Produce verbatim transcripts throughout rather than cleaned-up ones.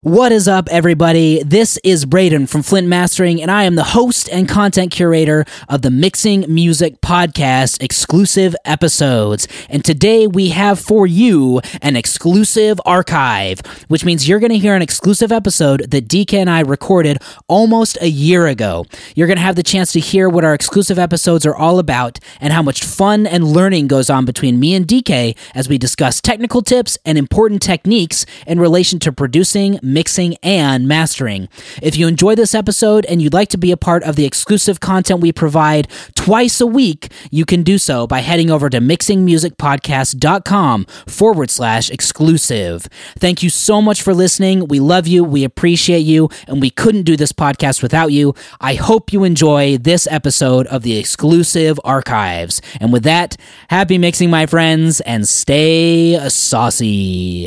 What is up, everybody? This is Braden from Flint Mastering, and I am the host and content curator of the Mixing Music Podcast exclusive episodes. And today we have for you an exclusive archive, which means you're going to hear an exclusive episode that D K and I recorded almost a year ago. You're going to have the chance to hear what our exclusive episodes are all about and how much fun and learning goes on between me and D K as we discuss technical tips and important techniques in relation to producing, mixing, and mastering. If you enjoy this episode and you'd like to be a part of the exclusive content we provide twice a week, you can do so by heading over to mixingmusicpodcast.com forward slash exclusive. Thank you so much for listening. We love you. We appreciate you. And we couldn't do this podcast without you. I hope you enjoy this episode of the exclusive archives. And with that, happy mixing, my friends, and stay saucy.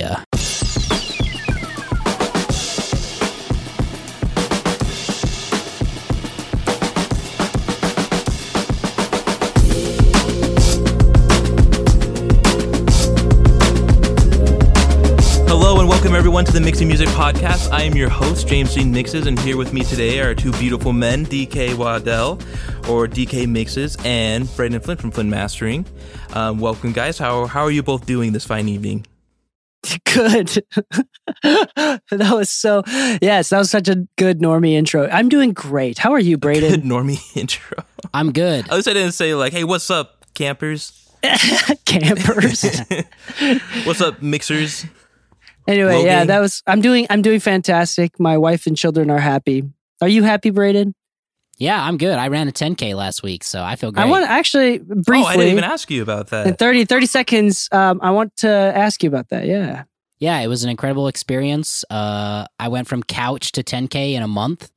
Hello and welcome everyone to the Mixing Music Podcast. I am your host, James Dean Mixes, and here with me today are two beautiful men, D K Waddell, or D K Mixes, and Braden Flint from Flint Mastering. Um, welcome, guys. How how are you both doing this fine evening? Good. That was so, yes, that was such a good normie intro. I'm doing great. How are you, Braden? Good normie intro. I'm good. At least I didn't say like, hey, what's up, campers? Campers. What's up, mixers? Anyway, Logan? yeah, that was, I'm doing, I'm doing fantastic. My wife and children are happy. Are you happy, Braden? Yeah, I'm good. I ran a ten K last week, so I feel great. I want to actually, briefly. Oh, I didn't even ask you about that. In thirty, thirty seconds, um, I want to ask you about that, yeah. Yeah, it was an incredible experience. Uh, I went from couch to ten K in a month.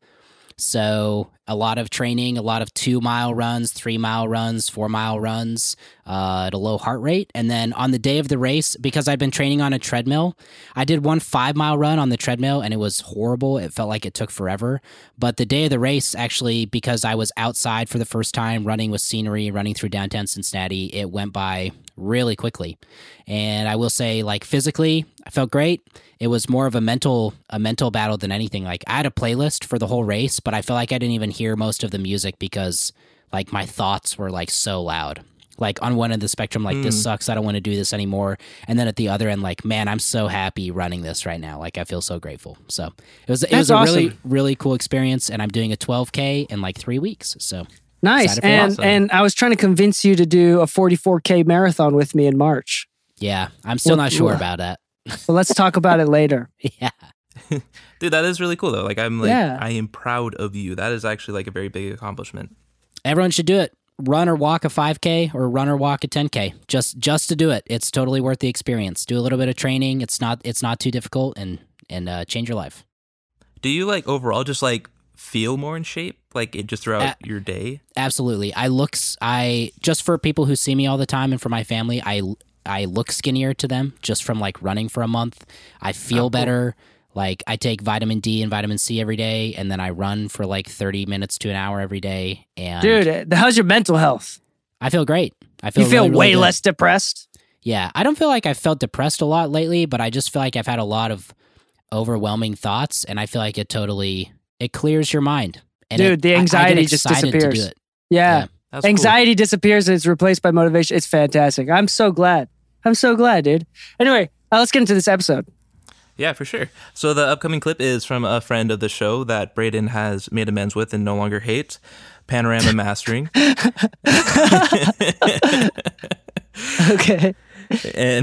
So a lot of training, a lot of two mile runs, three mile runs, four mile runs uh, at a low heart rate. And then on the day of the race, because I've been training on a treadmill, I did one five mile run on the treadmill and it was horrible. It felt like it took forever. But the day of the race, actually, because I was outside for the first time, running with scenery, running through downtown Cincinnati, it went by really quickly. And I will say, like, physically, I felt great. It was more of a mental a mental battle than anything. Like, I had a playlist for the whole race, but I feel like I didn't even hear most of the music because, like, my thoughts were, like, so loud. Like, on one end of the spectrum, like, mm. this sucks, I don't want to do this anymore. And then at the other end, like, man, I'm so happy running this right now. Like, I feel so grateful. So it was, it was a awesome. really, really cool experience, and I'm doing a twelve K in, like, three weeks. So nice. And awesome. and I was trying to convince you to do a forty-four K marathon with me in March. Yeah, I'm still Well, not sure well, about that. So let's talk about it later. Yeah. Dude, that is really cool though. Like, I'm like, Yeah. I am proud of you. That is actually like a very big accomplishment. Everyone should do it. Run or walk a five K or run or walk a ten K. Just just to do it. It's totally worth the experience. Do a little bit of training. It's not it's not too difficult, and and uh, change your life. Do you like overall just like feel more in shape, like it just throughout Uh, your day? Absolutely. I looks I just for people who see me all the time and for my family, I I look skinnier to them just from like running for a month. I feel Oh, cool. better. Like, I take vitamin D and vitamin C every day, and then I run for like thirty minutes to an hour every day. And Dude, how's your mental health? I feel great. I feel You feel really, really way good. less depressed? Yeah, I don't feel like I've felt depressed a lot lately, but I just feel like I've had a lot of overwhelming thoughts, and I feel like it totally it clears your mind. And Dude, it- the I- I get anxiety just excited to do disappears. it. Yeah. That's cool. Anxiety disappears and it's replaced by motivation. It's fantastic. I'm so glad. I'm so glad, dude. Anyway, uh, let's get into this episode. Yeah, for sure. So the upcoming clip is from a friend of the show that Braden has made amends with and no longer hates, Panorama Mastering. Okay. And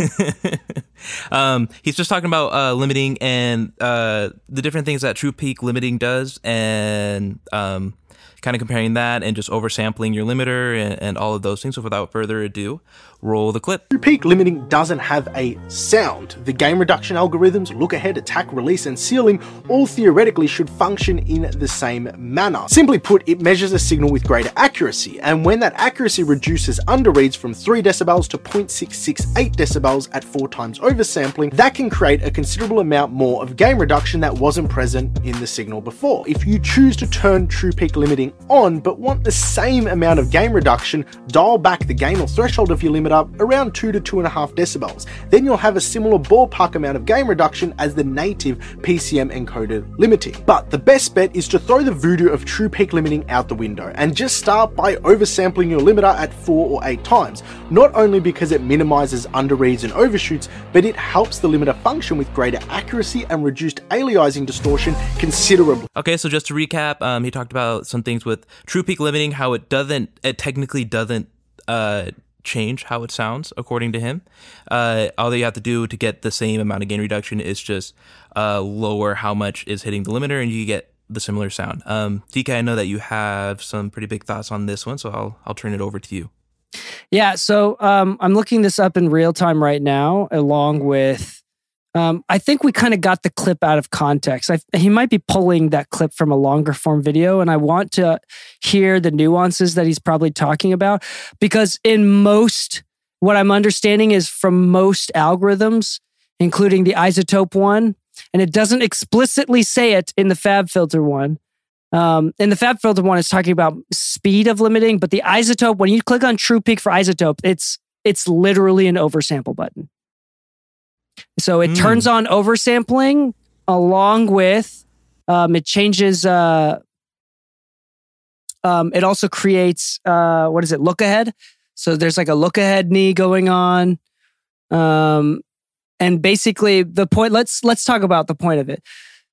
um, he's just talking about uh, limiting and uh, the different things that True Peak Limiting does, and um, kind of comparing that and just oversampling your limiter and, and all of those things. So without further ado, roll the clip. True Peak Limiting doesn't have a sound. The gain reduction algorithms, look ahead, attack, release, and sealing all theoretically should function in the same manner. Simply put, it measures a signal with greater accuracy, and when that accuracy reduces underreads from three decibels to zero point six six eight decibels at four times oversampling, that can create a considerable amount more of gain reduction that wasn't present in the signal before. If you choose to turn True Peak Limiting limiting on but want the same amount of gain reduction, dial back the gain or threshold of your limiter around two to two point five decibels. Then you'll have a similar ballpark amount of gain reduction as the native P C M encoded limiting. But the best bet is to throw the voodoo of true peak limiting out the window and just start by oversampling your limiter at four or eight times, not only because it minimizes underreads and overshoots, but it helps the limiter function with greater accuracy and reduced aliasing distortion considerably. Okay, so just to recap, um, he talked about some things with true peak limiting, how it doesn't, it technically doesn't uh, change how it sounds, according to him. Uh, all that you have to do to get the same amount of gain reduction is just uh, lower how much is hitting the limiter, and you get the similar sound. Um, D K, I know that you have some pretty big thoughts on this one, so I'll I'll turn it over to you. Yeah, so um, I'm looking this up in real time right now, along with, um, I think we kind of got the clip out of context. I, he might be pulling that clip from a longer form video, and I want to hear the nuances that he's probably talking about, because in most, what I'm understanding is from most algorithms, including the iZotope one, and it doesn't explicitly say it in the FabFilter one. Um, and the FabFilter one is talking about speed of limiting, but the iZotope, when you click on True Peak for iZotope, it's it's literally an oversample button. So it mm. turns on oversampling along with um, it changes. Uh, um, it also creates uh, what is it? Look ahead. So there's like a look ahead knee going on. Um, And basically the point, let's let's talk about the point of it.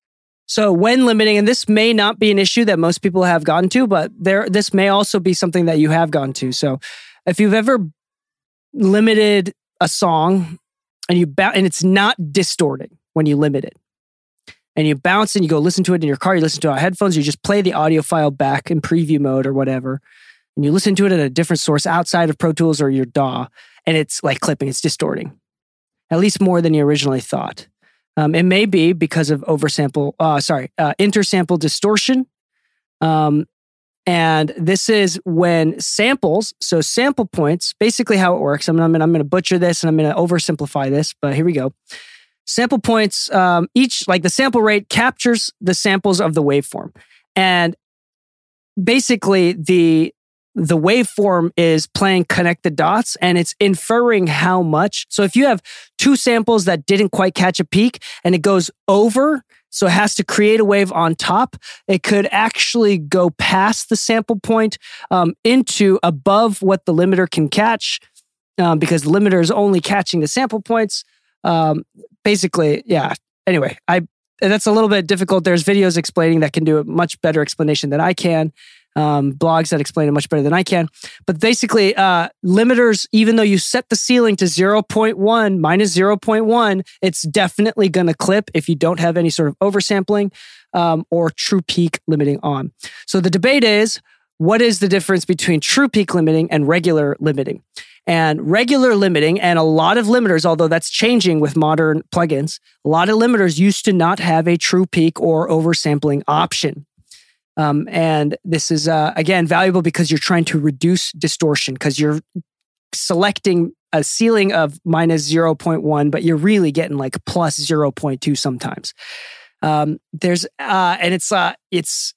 So when limiting, and this may not be an issue that most people have gotten to, but there this may also be something that you have gone to. So if you've ever limited a song and you ba- and it's not distorting when you limit it, and you bounce and you go listen to it in your car, you listen to it on headphones, you just play the audio file back in preview mode or whatever, and you listen to it at a different source outside of Pro Tools or your D A W, and it's like clipping, it's distorting. At least more than you originally thought. Um, it may be because of oversample, uh, sorry, uh, intersample distortion. Um, and this is when samples, so sample points, basically how it works. I'm, I'm, I'm going to butcher this and I'm going to oversimplify this, but here we go. Sample points, um, each, like the sample rate captures the samples of the waveform. And basically the The waveform is playing connect the dots and it's inferring how much. So if you have two samples that didn't quite catch a peak and it goes over, so it has to create a wave on top, it could actually go past the sample point um, into above what the limiter can catch um, because the limiter is only catching the sample points. Um, basically, yeah. Anyway, I that's a little bit difficult. There's videos explaining that can do a much better explanation than I can. Um, blogs that explain it much better than I can. But basically, uh, limiters, even though you set the ceiling to zero point one, minus zero point one, it's definitely going to clip if you don't have any sort of oversampling um, or true peak limiting on. So the debate is, what is the difference between true peak limiting and regular limiting? And regular limiting, and a lot of limiters, although that's changing with modern plugins, a lot of limiters used to not have a true peak or oversampling option. Um, and this is, uh, again, valuable because you're trying to reduce distortion because you're selecting a ceiling of minus zero point one, but you're really getting like plus zero point two sometimes. Um, there's, uh, and it's, uh, it's,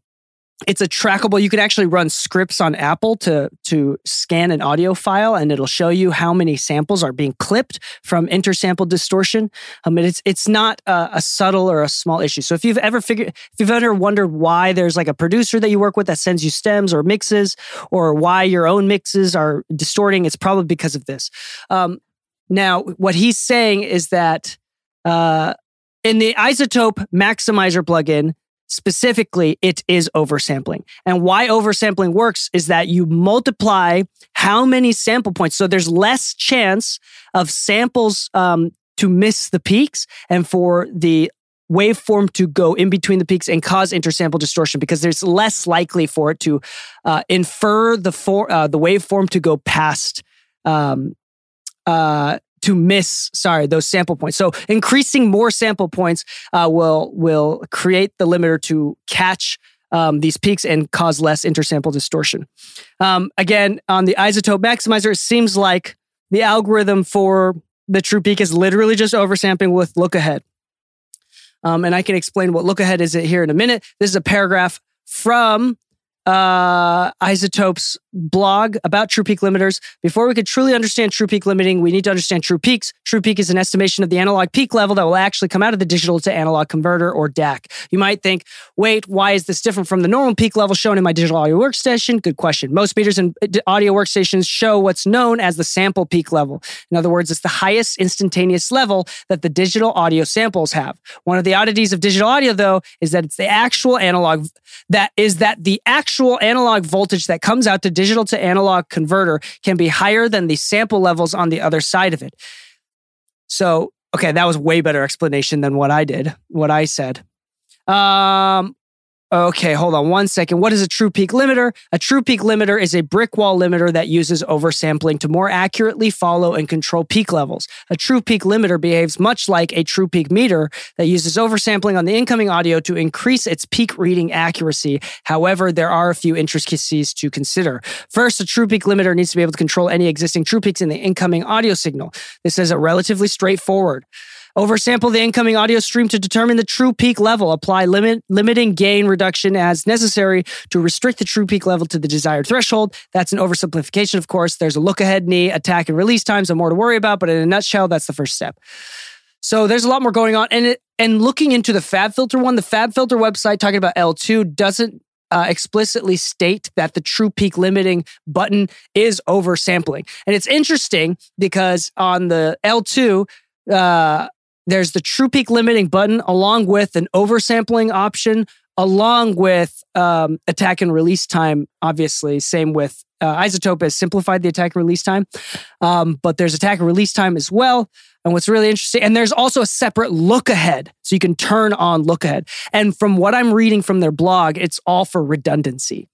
it's a trackable. You could actually run scripts on Apple to to scan an audio file, and it'll show you how many samples are being clipped from intersample distortion. Um, and it's it's not a, a subtle or a small issue. So if you've ever figured, if you've ever wondered why there's like a producer that you work with that sends you stems or mixes, or why your own mixes are distorting, it's probably because of this. Um, now, what he's saying is that uh, in the iZotope Maximizer plugin, specifically, it is oversampling. And why oversampling works is that you multiply how many sample points. So there's less chance of samples um, to miss the peaks and for the waveform to go in between the peaks and cause intersample distortion because there's less likely for it to uh, infer the for, uh, the waveform to go past um, uh, to miss, sorry, those sample points. So increasing more sample points uh, will will create the limiter to catch um, these peaks and cause less intersample distortion. Um, again, on the iZotope Maximizer, it seems like the algorithm for the true peak is literally just oversampling with look ahead. Um, and I can explain what look ahead is here in a minute. This is a paragraph from uh, iZotope's blog about true peak limiters. Before we could truly understand true peak limiting, we need to understand true peaks. True peak is an estimation of the analog peak level that will actually come out of the digital to analog converter, or D A C. You might think, wait, why is this different from the normal peak level shown in my digital audio workstation? Good question. Most meters and audio workstations show what's known as the sample peak level. In other words, it's the highest instantaneous level that the digital audio samples have. One of the oddities of digital audio, though, is that it's the actual analog, that is that the actual Actual analog voltage that comes out to digital to analog converter can be higher than the sample levels on the other side of it. So, okay, that was way better explanation than what I did, what I said. Um, okay, hold on one second. What is a true peak limiter? A true peak limiter is a brick wall limiter that uses oversampling to more accurately follow and control peak levels. A true peak limiter behaves much like a true peak meter that uses oversampling on the incoming audio to increase its peak reading accuracy. However, there are a few intricacies to consider. First, a true peak limiter needs to be able to control any existing true peaks in the incoming audio signal. This is a relatively straightforward. Oversample the incoming audio stream to determine the true peak level. Apply limit, limiting gain reduction as necessary to restrict the true peak level to the desired threshold. That's an oversimplification, of course. There's a look-ahead knee, attack and release times, and more to worry about, but in a nutshell, that's the first step. So there's a lot more going on. And, it, and looking into the FabFilter one, the FabFilter website talking about L two doesn't Uh, explicitly state that the true peak limiting button is oversampling. And it's interesting because on the L two, uh, there's the true peak limiting button along with an oversampling option, along with um, attack and release time, obviously. Same with uh, iZotope has simplified the attack and release time, um, but there's attack and release time as well. And what's really interesting, and there's also a separate look ahead. So you can turn on look ahead. And from what I'm reading from their blog, it's all for redundancy.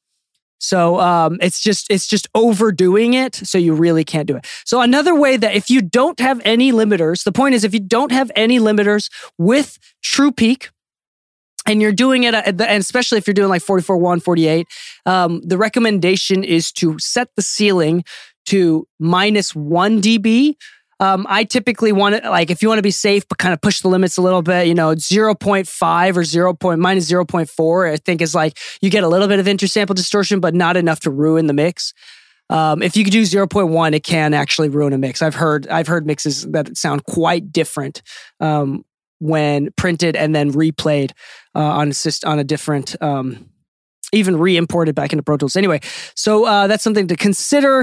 So um, it's just it's just overdoing it, so you really can't do it. So another way that if you don't have any limiters, the point is if you don't have any limiters with true peak, and you're doing it, at the, and especially if you're doing like forty-four one, forty-eight, um, the recommendation is to set the ceiling to minus one decibel. Um, I typically want it, like, if you want to be safe, but kind of push the limits a little bit, you know, zero point five or zero. minus zero point four, I think is like, you get a little bit of intersample distortion, but not enough to ruin the mix. Um, if you could do zero point one, it can actually ruin a mix. I've heard, I've heard mixes that sound quite different, um, when printed and then replayed, uh, on a syst- on a different, um, even re-imported back into Pro Tools. Anyway, so, uh, that's something to consider.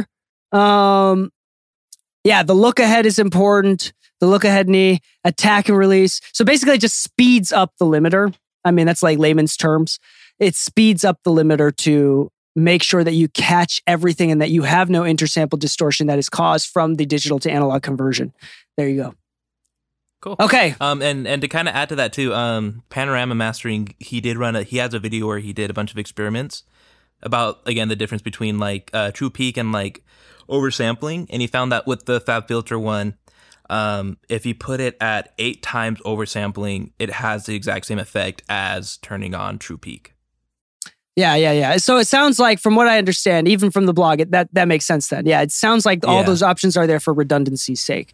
Um, Yeah, the look ahead is important. The look ahead knee, attack and release. So basically it just speeds up the limiter. I mean, that's like layman's terms. It speeds up the limiter to make sure that you catch everything and that you have no intersample distortion that is caused from the digital to analog conversion. There you go. Cool. Okay. Um, and, and to kind of add to that too, um, Panorama Mastering, he did run a, he has a video where he did a bunch of experiments about, again, the difference between like uh, true peak and like oversampling, and he found that with the FabFilter one, um, if you put it at eight times oversampling, it has the exact same effect as turning on true peak. Yeah, yeah, yeah. So it sounds like, from what I understand, even from the blog, it, that that makes sense then. Yeah, it sounds like all Yeah. those options are there for redundancy's sake.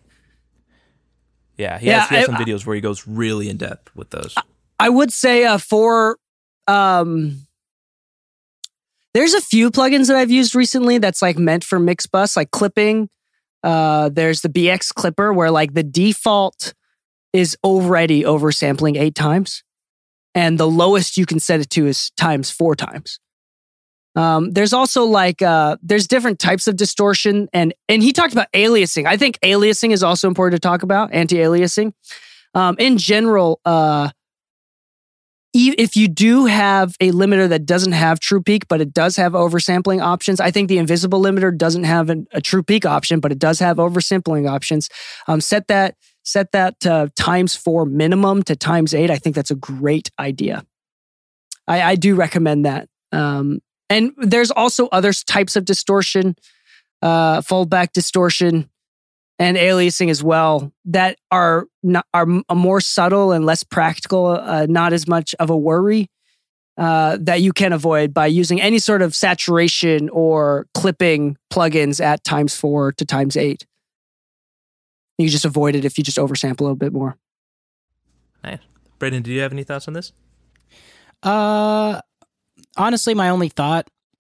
Yeah, he Yeah, has, he has I- some videos where he goes really in depth with those. I would say uh, for um, there's a few plugins that I've used recently that's like meant for mix bus, like clipping. Uh, there's the B X Clipper where like the default is already oversampling eight times, and the lowest you can set it to is times four times. Um, there's also like uh, there's different types of distortion, and and he talked about aliasing. I think aliasing is also important to talk about, anti-aliasing. Um, in general, uh, if you do have a limiter that doesn't have true peak, but it does have oversampling options, I think the invisible limiter doesn't have an, a true peak option, but it does have oversampling options. Um, set that set that uh, times four minimum to times eight. I think that's a great idea. I, I do recommend that. Um, and there's also other types of distortion, uh, foldback distortion, and aliasing as well, that are not, are more subtle and less practical, uh, not as much of a worry, uh, that you can avoid by using any sort of saturation or clipping plugins at times four to times eight. You just avoid it if you just oversample a little bit more. Nice. Braden, do you have any thoughts on this? Uh, honestly, my only thought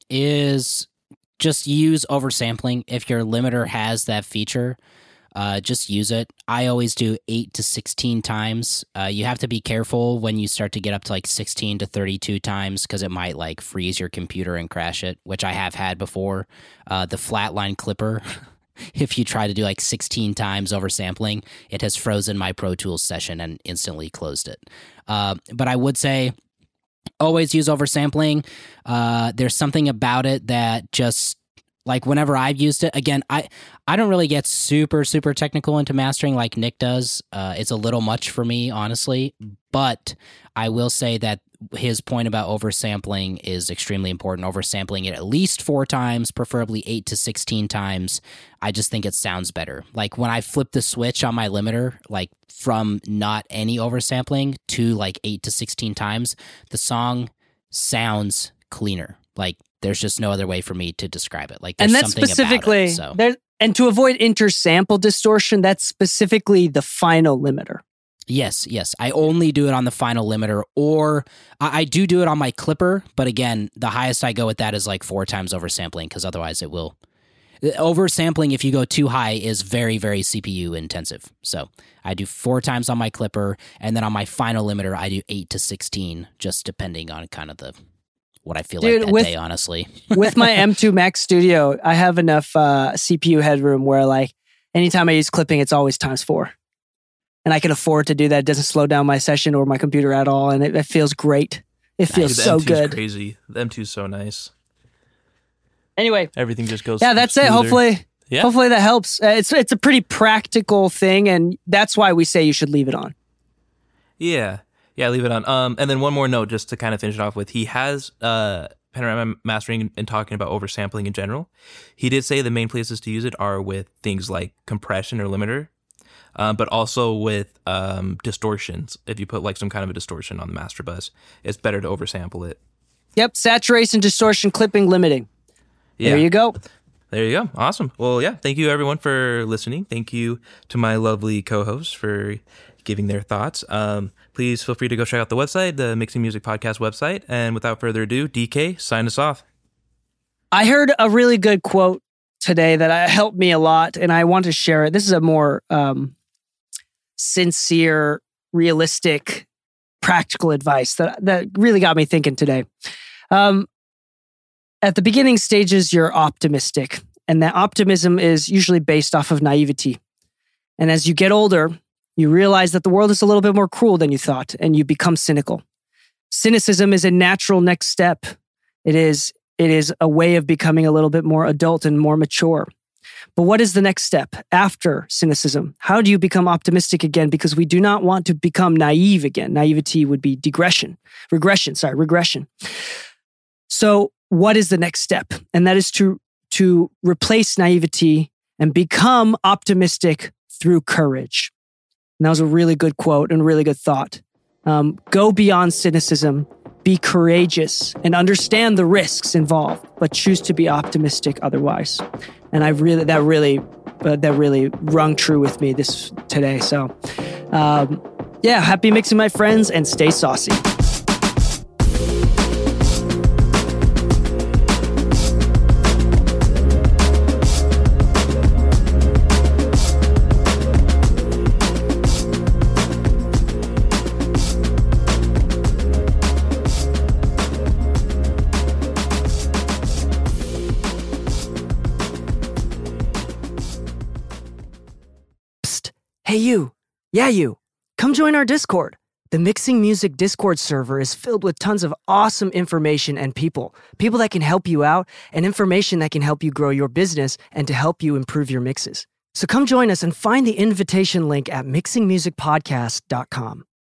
is just use oversampling. If your limiter has that feature, uh, just use it. I always do eight to sixteen times. Uh, you have to be careful when you start to get up to like sixteen to thirty-two times because it might like freeze your computer and crash it, which I have had before. Uh, the flatline clipper, if you try to do like sixteen times oversampling, it has frozen my Pro Tools session and instantly closed it. Uh, but I would say always use oversampling. Uh, there's something about it that just, like, whenever I've used it, again, I, I don't really get super, super technical into mastering like Nick does. Uh, it's a little much for me, honestly. But I will say that his point about oversampling is extremely important. Oversampling it at least four times, preferably eight to sixteen times. I just think it sounds better. Like, when I flip the switch on my limiter, like from not any oversampling to like eight to sixteen times, the song sounds cleaner. Like, there's just no other way for me to describe it. Like, there's and that's something specifically about it, so. there. And to avoid intersample distortion, that's specifically the final limiter. Yes, yes. I only do it on the final limiter, or I, I do do it on my clipper. But again, the highest I go with that is like four times oversampling, because otherwise it will. Oversampling, if you go too high, is very, very C P U intensive. So I do four times on my clipper, and then on my final limiter, I do eight to sixteen, just depending on kind of the what I feel Dude, like that with, day, honestly. With my M two Max Studio, I have enough uh, C P U headroom where, like, anytime I use clipping, it's always times four. And I can afford to do that. It doesn't slow down my session or my computer at all. And it, it feels great. It feels the so M two's good. Crazy. The M two's so nice. Anyway. Everything just goes Yeah, that's smoother. it. Hopefully, Yeah. hopefully that helps. Uh, it's, it's a pretty practical thing. And that's why we say you should leave it on. Yeah. Yeah, leave it on. Um, and then one more note just to kind of finish it off with. He has uh, Panorama Mastering and talking about oversampling in general. He did say the main places to use it are with things like compression or limiter. Um, but also with um, distortions. If you put like some kind of a distortion on the master bus, it's better to oversample it. Yep. Saturation, distortion, clipping, limiting. Yeah. There you go. There you go. Awesome. Well, yeah. Thank you everyone for listening. Thank you to my lovely co-hosts for giving their thoughts. Um, please feel free to go check out the website, the Mixing Music Podcast website. And without further ado, D K, sign us off. I heard a really good quote today that helped me a lot, and I want to share it. This is a more um, sincere, realistic, practical advice that that really got me thinking today. Um, at the beginning stages, you're optimistic, and that optimism is usually based off of naivety. And as you get older, you realize that the world is a little bit more cruel than you thought, and you become cynical. Cynicism is a natural next step. It is, it is a way of becoming a little bit more adult and more mature. But what is the next step after cynicism? How do you become optimistic again? Because we do not want to become naive again. Naivety would be digression, regression, sorry, regression. So what is the next step? And that is to, to replace naivety and become optimistic through courage. And that was a really good quote and a really good thought. Um, go beyond cynicism, be courageous, and understand the risks involved, but choose to be optimistic otherwise. And I really, that really, uh, that really rung true with me this today. So, um, yeah, happy mixing, my friends, and stay saucy. Hey, you. Yeah, you. Come join our Discord. The Mixing Music Discord server is filled with tons of awesome information and people. People that can help you out and information that can help you grow your business and to help you improve your mixes. So come join us and find the invitation link at mixing music podcast dot com.